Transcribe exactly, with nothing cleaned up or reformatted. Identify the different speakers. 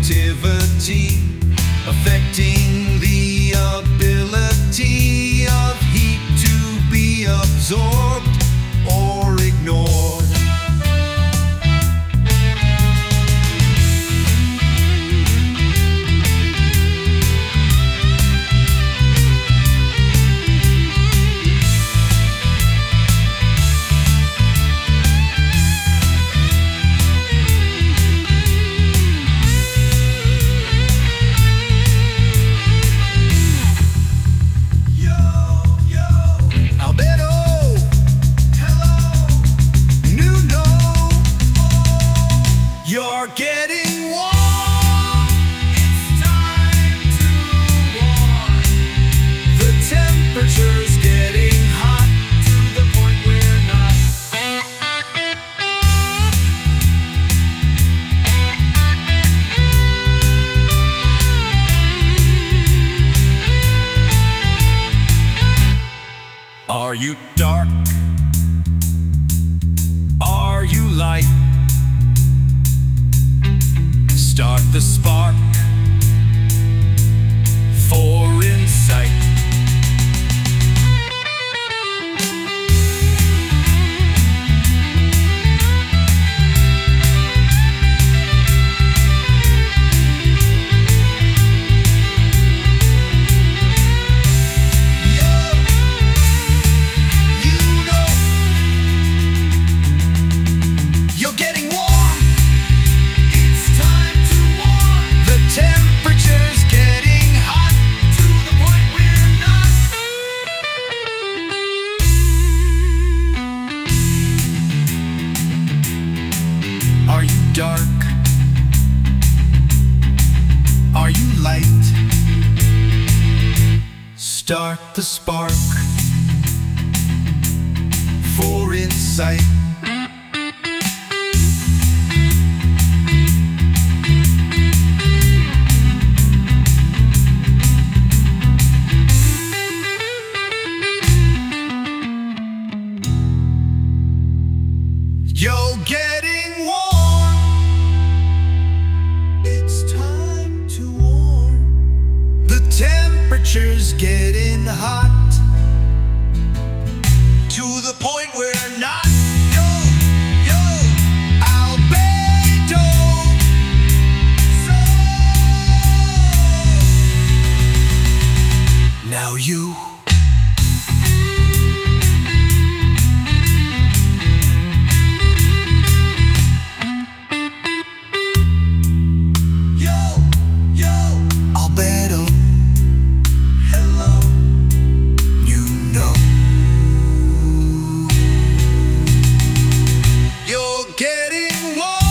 Speaker 1: conductivity, affecting the ability of heat to be absorbed or ignored. You're getting warm. It's time to warm. The temperature's getting hot to the point we're not. Are you dark? Are you light? Start the spark for insight. Are you dark? Are you light? Start the spark for insight. You're getting warm. It's time to warm. The temperature's getting hot to the point we're not. Yo, yo, albedo. So now you. Getting warm.